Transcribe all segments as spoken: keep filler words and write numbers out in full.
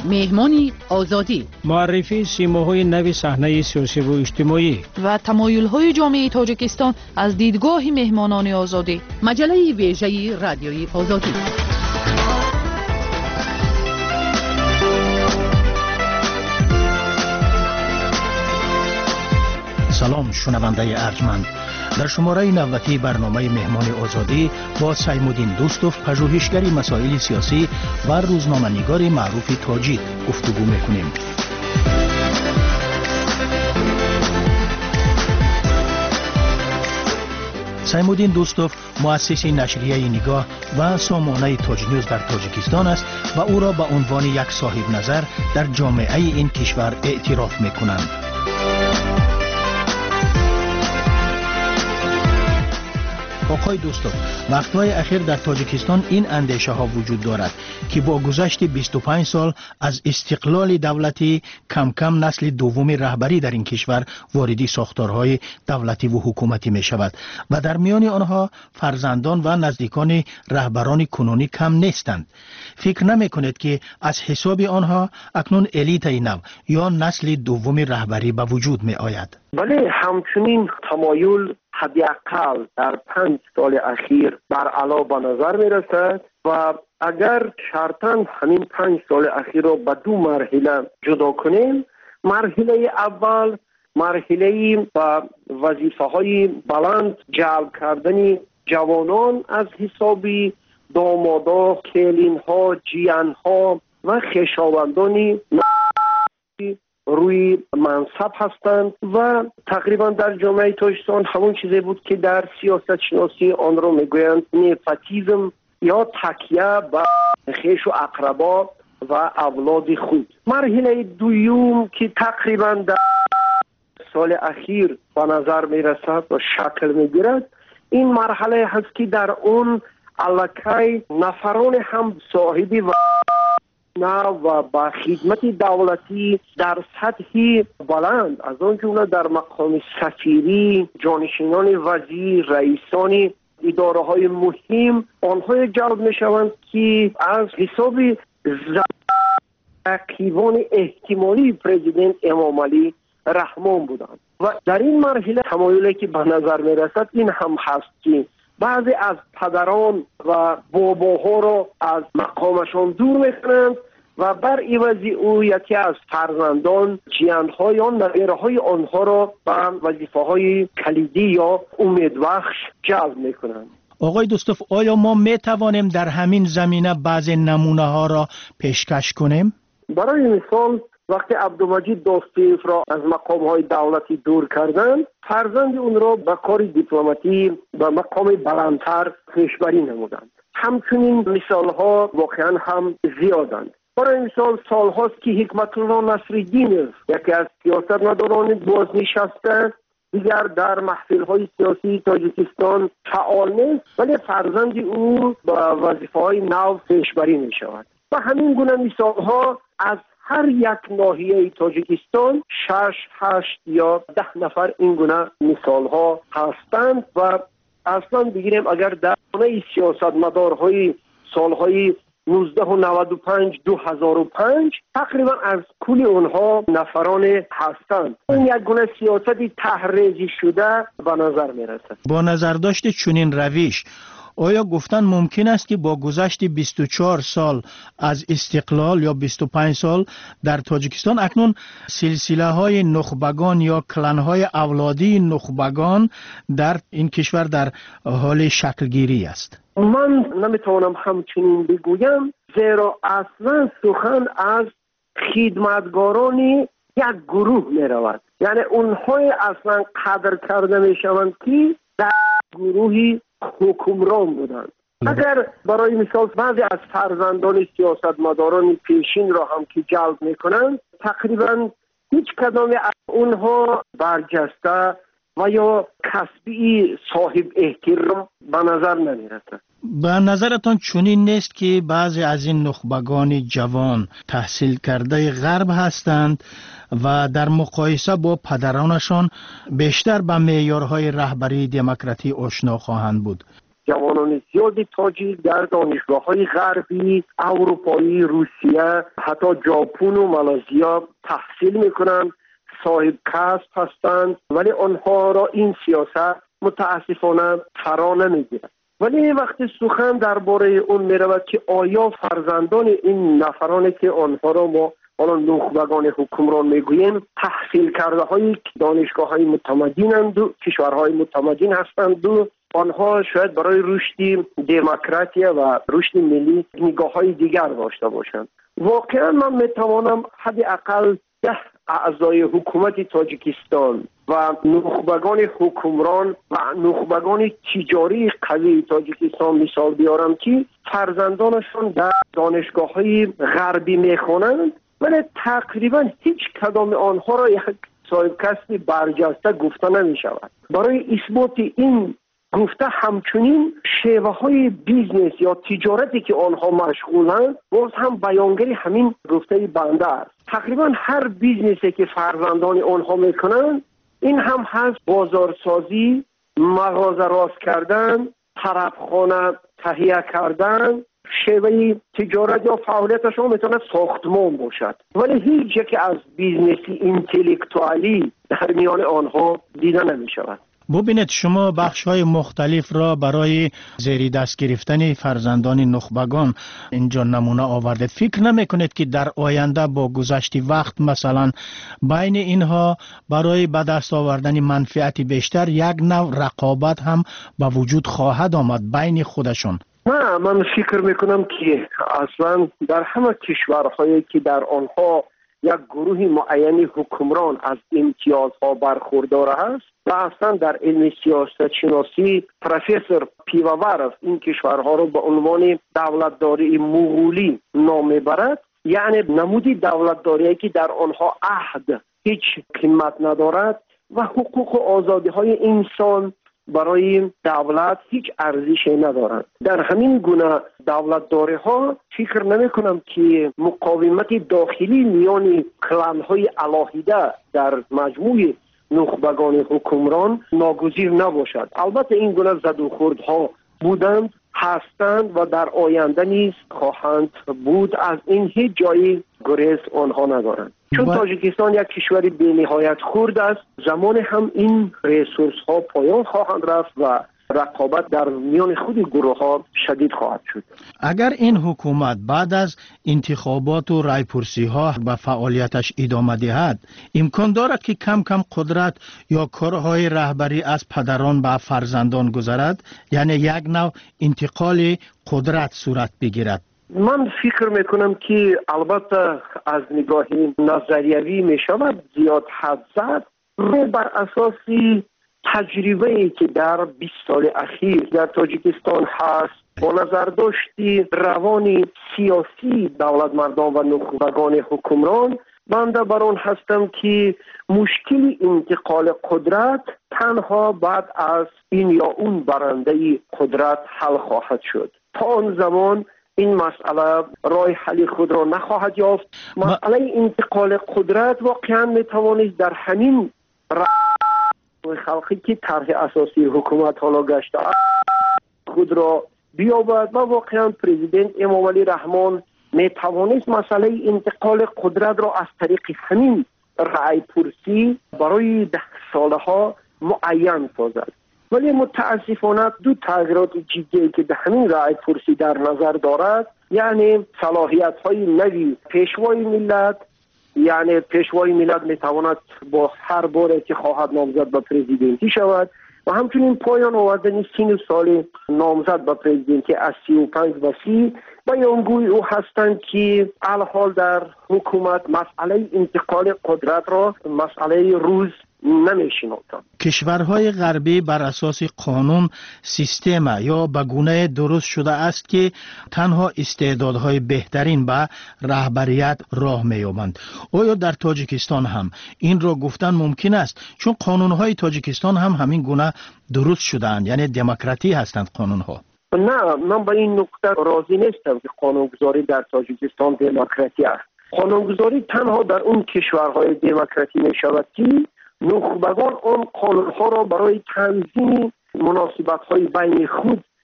مهمانی آزادی، معرفی سیماهای نوی صحنه سیاسی و اجتماعی و تمایل‌های جامعه تاجیکستان از دیدگاه مهمانان آزادی. مجله ویژه رادیویی آزادی. سلام شنونده ارجمند، در شماره نوتی برنامه مهمان آزادی با سیمودین دوستوف، پژوهشگر مسائل سیاسی و روزنامه‌نگار معروف تاجیک گفتگو میکنیم. سیمودین دوستوف مؤسس نشریه نگاه و سامانه تاج نیوز در تاجیکستان است و او را به عنوان یک صاحب نظر در جامعه این کشور اعتراف میکنند. آقای دوستوف، وقتهای اخیر در تاجیکستان این اندیشه ها وجود دارد که با گذشت بیست و پنج سال از استقلال دولتی کم کم نسل دوم رهبری در این کشور واردی ساختارهای دولتی و حکومتی می شود و در میان آنها فرزندان و نزدیکان رهبران کنونی کم نیستند. فکر نمی کنید که از حساب آنها اکنون الیت نو یا نسل دوم رهبری به وجود می آید؟ بله، همچنین تمایل حداقل در پنج سال اخیر بر علا به نظر می رسد و اگر شرطاً همین پنج سال اخیر را به دو مرحله جدا کنیم، مرحله اول مرحله با وظیفه های بلند جلب کردن جوانان از حساب دامادا، کلین ها، جیان ها و خویشاوندان روی منصب هستند و تقریبا در جامعه تاجیکستان همون چیزی بود که در سیاست شناسی آن را میگویند نپوتیسم یا تکیه به خویش و اقربا و اولاد خود. مرحله دوم که تقریبا در سال اخیر به نظر میرسد و شکل میگیرد، این مرحله هست که در اون الکی نفران هم صاحبی و و با خدمت دولتی در سطح بلند از آن جمله در مقام سفیری، جانشینان وزیر، رئیسان اداره های مهم آنها جلب می شوند که از حساب رقیبان احتمالی پرزیدنت امام علی رحمان بودند و در این مرحله تمایلی که به نظر می رسد این هم هست که بعضی از پدران و باباها را از مقامشان دور میکنند و بر عوض او یکی از فرزندان جیانها یا نویرهای آنها را به وظیفه های کلیدی یا امیدبخش جلب میکنند. آقای دوستوف، آیا ما می توانیم در همین زمینه بعضی نمونه ها را پیشکش کنیم؟ برای مثال وقتی عبدالمجید دوستیف را از مقام های دولتی دور کردند، فرزند اون را به کار دیپلماتی به مقام بلندتر پیشبری نمودند. همچنین مثال ها واقعا هم زیادند. برای مثال سال هاست که حکمت الله نصرالدین یکی از سیاستمداران بازنشسته دیگر در محفل های سیاسی تاجیکستان فعال نیست، ولی فرزند او به وظیفه های نو پیشبری می شود. و همین گونه مثال ها از هر یک ناحیه تاجیکستان شش، هشت یا ده نفر این گونه مثال ها هستند و اصلا بگیریم اگر در همه سیاستمدارهای سالهای نوزده و نود و پنج دو هزار و پنج تقریبا از کل اونها نفران هستند. این یک گونه سیاستی تحریزی شده به نظر می رسد. با نظر داشت چنین روش، آیا گفتن ممکن است که با گذشت بیست و چهار سال از استقلال یا بیست و پنج سال در تاجیکستان اکنون سلسله های نخبگان یا کلان های اولادی نخبگان در این کشور در حال شکل گیری است؟ من نمیتوانم همچنین بگویم، زیرا اصلا سخن از خدمتگاران یک گروه می رود، یعنی اونهای اصلا قدر کرده می شوند که در گروهی حکمران بودند. اگر برای مثال بعضی از فرزندان سیاستمداران پیشین را هم که جلب می کنند، تقریبا هیچ کدام از اونها برجسته و یا کسبی صاحب احترام به نظر نمی رسد. به نظرتان چنین نیست که بعضی از این نخبگان جوان تحصیل کرده غرب هستند و در مقایسه با پدرانشان بیشتر به معیارهای رهبری دموکراتی آشنا خواهند بود؟ جوانان زیادی تاجیک در دانشگاه‌های غربی، اروپایی، روسیه، حتی ژاپن و مالزیا تحصیل میکنند، صاحب کسب هستند، ولی آنها را این سیاست متاسفانه فرا نمیگیرد. ولی وقتی سخن درباره اون میرود که آیا فرزندان این نفرانی که آنها را ما حالا نخبگان حکمران میگوییم تحصیل کرده های دانشگاه های متمدنند و کشورهای متمدن هستند و آنها شاید برای رشد دموکراسی و رشد ملی نگاه های دیگر داشته باشند. واقعا من میتوانم حداقل ده اعضای حکومت تاجیکستان و نخبگان حکمران و نخبگان تجاری قوی تاجیکستان مثال بیارم که فرزندانشون در دانشگاه‌های غربی میخوانند، ولی تقریبا هیچ کدام آنها را یک صاحب کسب برجسته گفته نمی شود. برای اثبات این گفته همچنین شیوه های بیزنس یا تجارتی که آنها مشغولند باز هم بیانگری همین گفته بنده است. تقریبا هر بیزنسی که فرزندان آنها میکنند این هم هست بازارسازی، مغازه راست کردن، طرفخانه تهیه کردن، شیوه تجارت یا فعالیتشون میتونه ساختمان باشد، ولی هیچ یک از بیزنسی اینتלקتوالی در میان آنها دیده نمی شود. ببینید شما بخش‌های مختلف را برای زیر دست گرفتن فرزندان نخبگان اینجا نمونه آوردید. فکر نمی‌کنید که در آینده با گذشت وقت مثلا بین اینها برای به دست آوردن منفعت بیشتر یک نوع رقابت هم به وجود خواهد آمد بین خودشون؟ نه، من فکر میکنم که اصلا در همه کشورهایی که در آنها یک گروه معینی حکمران از امتیازها برخوردار است و اصلا در علم سیاست شناسی پروفسور پیواورف این کشورها را به عنوان دولتداری مغولی نام میبرد، یعنی نمودی دولتداری که در آنها عهد هیچ قیمت ندارد و حقوق و آزادی های انسان برای دولت هیچ ارزشی ندارند. در همین گونه دولتداری ها فکر نمی کنم که مقاومت داخلی میان کلان های علاهیده در مجموع نخبگان حکمران ناگزیر نباشد. البته این گونه زد و خوردها بودند، هستند و در آینده نیز خواهند بود. از این هیچ جایی گریز آنها ندارند، چون با... تاجیکستان یک کشور بی نهایت خرد است. زمان هم این ریسورس ها پایان خواهند رفت و رقابت در میان خود گروه ها شدید خواهد شد. اگر این حکومت بعد از انتخابات و رایپرسی ها به فعالیتش ادامه دهد، امکان دارد که کم کم قدرت یا کارهای رهبری از پدران به فرزندان گذرد، یعنی یک نوع انتقال قدرت صورت بگیرد. من فکر میکنم که البته از نگاه نظریوی میشود زیاد حد زد، بر اساسی تجربه ای که در بیست سال اخیر در تاجیکستان هست، با نظر داشتی روان سیاسی دولت مردان و نخبگان حکمران، بنده بر آن هستم که مشکل انتقال قدرت تنها بعد از این یا اون برنده قدرت حل خواهد شد. تا آن زمان این مسئله راه حل خود را نخواهد یافت. مسئله انتقال قدرت واقعا میتوانید در همین خلقی که طرح اساسی حکومت حالا گشته خود را بیابد و واقعا پرزیدنت امام علی رحمان می توانست مسئله انتقال قدرت را از طریق همین رأی پرسی برای ده ساله ها معین سازد. ولی متاسفانه دو تغییرات جدی که به همین رأی پرسی در نظر دارد، یعنی صلاحیت های نوی پیشوای ملت، یعنی پیشوای ملت میتواند با هر باره که خواهد نامزد به پرزیدنتی شود و همچنین پایان آوردن سین سال نامزد به پرزیدنتی از سی و پنج و سی بیانگوی او هستند که الحال در حکومت مسئله انتقال قدرت را مسئله روز نمیشناسند. کشورهای غربی بر اساس قانون سیستم یا به گونه درست شده است که تنها استعدادهای بهترین به رهبریت راه می‌یابند. آیا در تاجیکستان هم این را گفتن ممکن است؟ چون قانونهای تاجیکستان هم همین گونه درست شده‌اند، یعنی دموکراتی هستند قانونها. نه، من به این نکته راضی نیستم که قانونگذاری در تاجیکستان دموکراتی است. قانونگذاری تنها در اون کشورهای دموکراتی می‌شود که نخبگان آن قانونها را برای تنظیم مناسبت‌های بین خود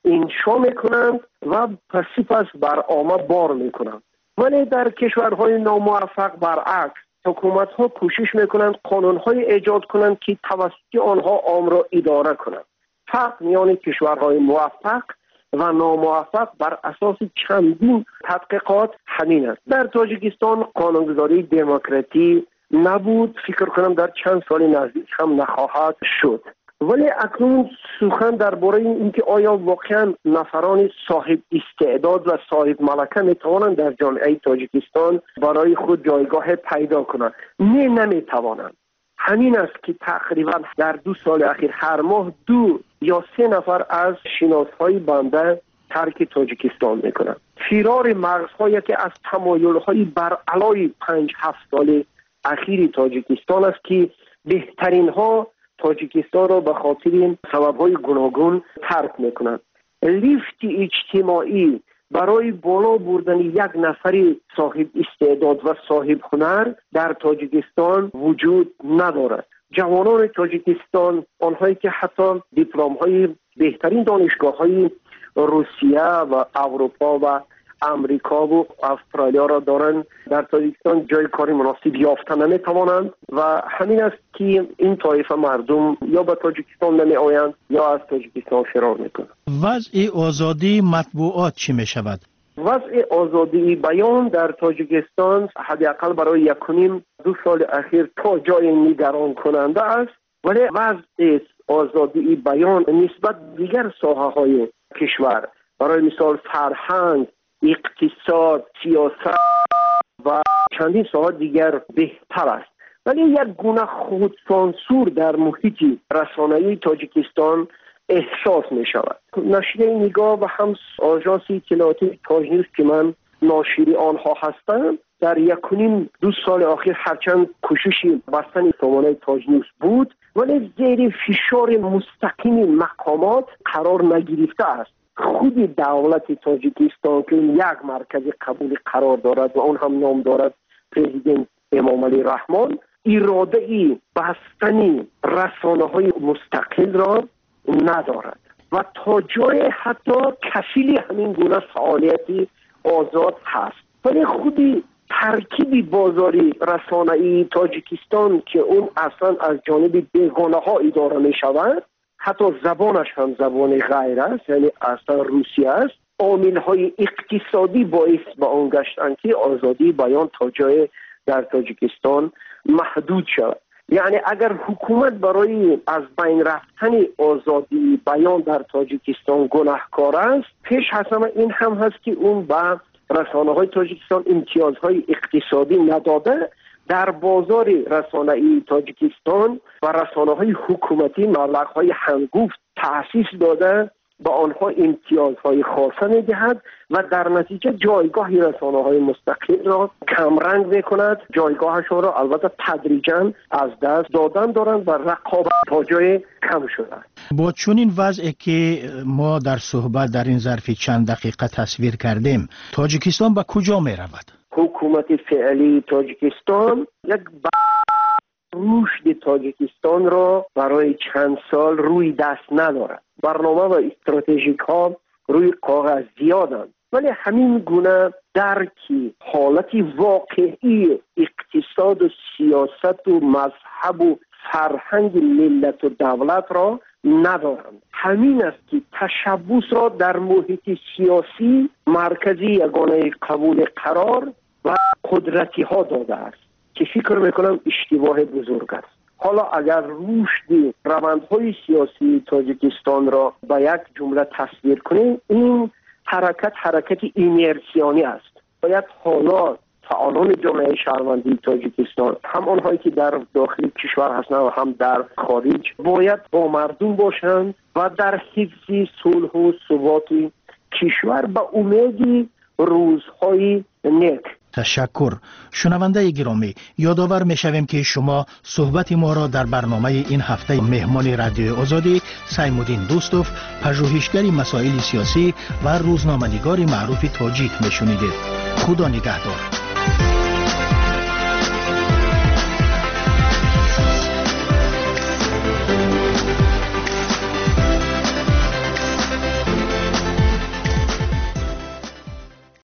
انشا میکنند و پس بر عامه بار میکنند. ولی در کشورهای ناموفق برعکس، حکومت ها کوشش میکنند قانون های ایجاد کنند که توسط آنها عام را اداره کنند. فرق میان کشورهای موفق و ناموفق بر اساس چندین تحقیقات همین است. در تاجیکستان قانونگذاری دموکراتی نبود، فکر کنم در چند سال نزدیک هم نخواهد شد. ولی اکنون سخن درباره اینکه آیا واقعا نفران صاحب استعداد و صاحب ملکه میتوانند در جامعه تاجیکستان برای خود جایگاه پیدا کنند؟ نه، نمیتوانند. همین است که تقریبا در دو سال اخیر هر ماه دو یا سه نفر از شناسهای بنده ترک تاجیکستان میکنند. فرار مغزهایی که از تمایلهای بر علای پنج هفت سال اخیر تاجیکستان است که بهترین ها تاجیکستان را به خاطر این سبب‌های گوناگون ترک میکنند. لیفت اجتماعی برای بالا بردن یک نفر صاحب استعداد و صاحب هنر در تاجیکستان وجود ندارد. جوانان تاجیکستان، آنهایی که حتی دیپلم‌های بهترین دانشگاه‌های روسیه و اروپا و امریکا و استرالیا را دارند، در تاجیکستان جای کاری مناسب یافته نمیتوانند و همین است که این طایفه مردم یا به تاجیکستان نمی آیند یا از تاجیکستان فرار میکنند. وضع آزادی مطبوعات چی می شود؟ وضع آزادی بیان در تاجیکستان حداقل برای یک و نیم دو سال اخیر تا جای نگران کننده است، ولی وضع آزادی بیان نسبت دیگر ساحه های کشور، برای مثال فرهنگ، اقتصاد، سیاست و چندین ساحه دیگر بهتر است. ولی یک گونه خودسانسور در محیط رسانه‌ای تاجیکستان احساس می شود. نشریه نگاه و هم آژانس اطلاعاتی تاج نیوز که من ناشری آنها هستم، در یک و نیم دو سال اخیر هرچند کوششی بستن سامانه تاج نیوز بود، ولی زیر فشار مستقیم مقامات قرار نگرفته است. خود دولت تاجیکستان که یک مرکز قبول قرار دارد و اون هم نام دارد پرزیدنت امام علی رحمان، اراده ای بستنی رسانه های مستقل را ندارد و تا جای حتی کفیل همین گونه فعالیتی آزاد هست. ولی خودی ترکیب بازاری رسانه‌ای تاجیکستان که اون اصلا از جانب بیگانه ها اداره می شود، حتی زبانش هم زبان غیر است، یعنی اصلا روسی است، عامل های اقتصادی باعث به آن گشتند که آزادی بیان تا جای در تاجیکستان محدود شود. یعنی اگر حکومت برای از بین رفتن آزادی بیان در تاجیکستان گناهکار است، پیش حسم این هم هست که اون به رسانه های تاجیکستان امتیازهای اقتصادی نداده، در بازار رسانه‌ای تاجیکستان و رسانه‌های حکومتی مبلغ‌های هنگفت تأسیس داده، به آنها امتیازهای خاصه می‌دهد و در نتیجه جایگاه رسانه‌های مستقل را کمرنگ می‌کند، جایگاهشان را البته تدریجاً از دست دادن دارند و رقابت تا جای کم شده. با چنین وضعی که ما در صحبت در این ظرف چند دقیقه تصویر کردیم، تاجیکستان به کجا می‌رود؟ حکومت فعلی تاجیکستان یک رشد تاجیکستان را برای چند سال روی دست ندارد. برنامه و استراتژیک ها روی کاغذ زیادند، ولی همین گونه درکی حالتی واقعی اقتصاد و سیاست و مذهب و فرهنگ ملت و دولت را ندارند. همین است که تشبث را در محیط سیاسی مرکزی یگانه قبول قرار و قدرتی ها داده است که فکر میکنم اشتباه بزرگ است. حالا اگر رشد روندهای سیاسی تاجیکستان را با یک جمله تصویر کنیم، این حرکت حرکت اینرسیانی است. باید حالا فعالان جامعه شهروندی تاجیکستان، هم آنهایی که در داخل کشور هستند و هم در خارج، باید با مردم باشند و در حفظ صلح و ثبات کشور به امید روزهای نیک. تشکر. شنونده گرامی، یادآور می‌شویم که شما صحبت ما را در برنامه این هفته مهمان رادیو آزادی سیمودین دوستوف، پژوهشگر مسائل سیاسی و روزنامه‌نگار معروف تاجیک می‌شنیدید. خدا نگهدار.